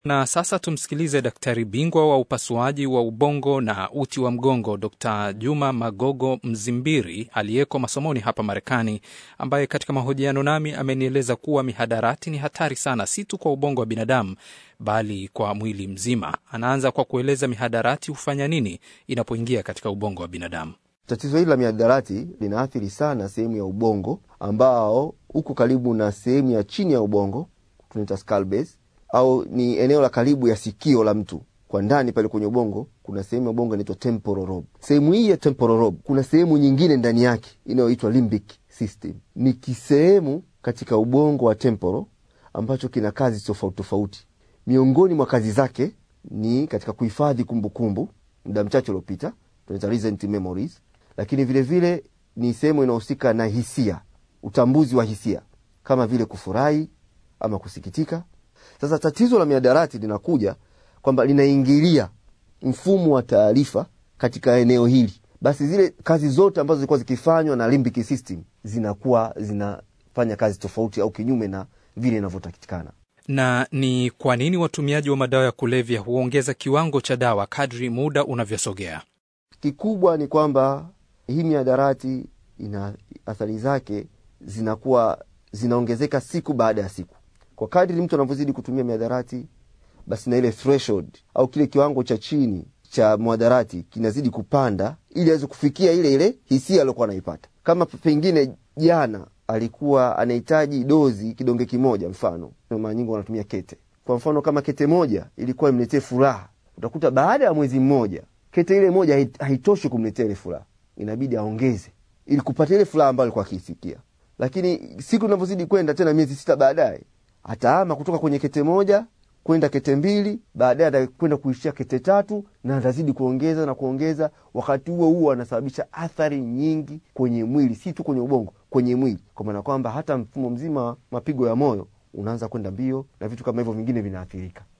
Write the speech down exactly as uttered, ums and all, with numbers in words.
Na sasa tumsikilize daktari bingwa wa upasuaji wa ubongo na uti wa mgongo Dokta Juma Magogo Mzimbiri aliyeko masomoni hapa Marekani, ambaye katika mahojiano nami amenieleza kuwa mihadarati ni hatari sana, si tu kwa ubongo wa binadamu bali kwa mwili mzima. Anaanza kwa kueleza mihadarati hufanya nini inapoingia katika ubongo wa binadamu. Tatizo hili la mihadarati linaathiri sana sehemu ya ubongo ambao uko karibu na sehemu ya chini ya ubongo, tunaita skull base, au ni eneo la karibu ya sikio la mtu. Kwa ndani pale kwenye ubongo kuna sehemu ya ubongo inaitwa temporal lobe. Sehemu hii ya temporal lobe kuna sehemu nyingine ndani yake inayoitwa limbic system. Ni kisehemu katika ubongo wa temporal ambacho kina kazi tofauti tofauti. Miongoni mwa kazi zake ni katika kuhifadhi kumbukumbu muda mchache uliopita, tunaita recent memories, lakini vile vile ni sehemu inahusika na hisia, utambuzi wa hisia kama vile kufurahi ama kusikitika. Sasa tatizo la mihadarati linakuja kwamba linaingilia mfumo wa taarifa katika eneo hili. Basi zile kazi zote ambazo zilikuwa zikifanywa na limbic system zinakuwa zinafanya kazi tofauti au kinyume na vile inavyotakikana. Na ni kwa nini watumiaji wa madawa ya kulevya huongeza kiwango cha dawa kadri muda unavyosogea? Kikubwa ni kwamba hii mihadarati ina athari zake zinakuwa zinaongezeka siku baada ya siku. Kwa kadri mtu anavyozidi kutumia mihadarati, basi na ile threshold au kile kiwango cha chini cha mihadarati kinazidi kupanda ili aweze kufikia ile ile hisia aliyokuwa anaipata. Kama pengine jana alikuwa anahitaji dozi kidonge kimoja mfano, mara nyingi wanatumia kete. Kwa mfano kama kete moja ilikuwa imletee furaha, utakuta baada ya mwezi mmoja kete ile moja haitoshi kumletea ile furaha. Inabidi aongeze ili kupata ile furaha ambayo alikuwa akisikia. Lakini siku zinavyozidi kwenda, tena miezi sita baadaye, ataama kutoka kwenye kete moja kwenda kete mbili, baadaye atakwenda kuishia kete tatu, na atazidi kuongeza na kuongeza. Wakati huo huo anasababisha athari nyingi kwenye mwili, si tu kwenye ubongo, kwenye mwili, kwa maana kwamba hata mfumo mzima mapigo ya moyo unaanza kwenda mbio na vitu kama hivyo vingine vinaathirika.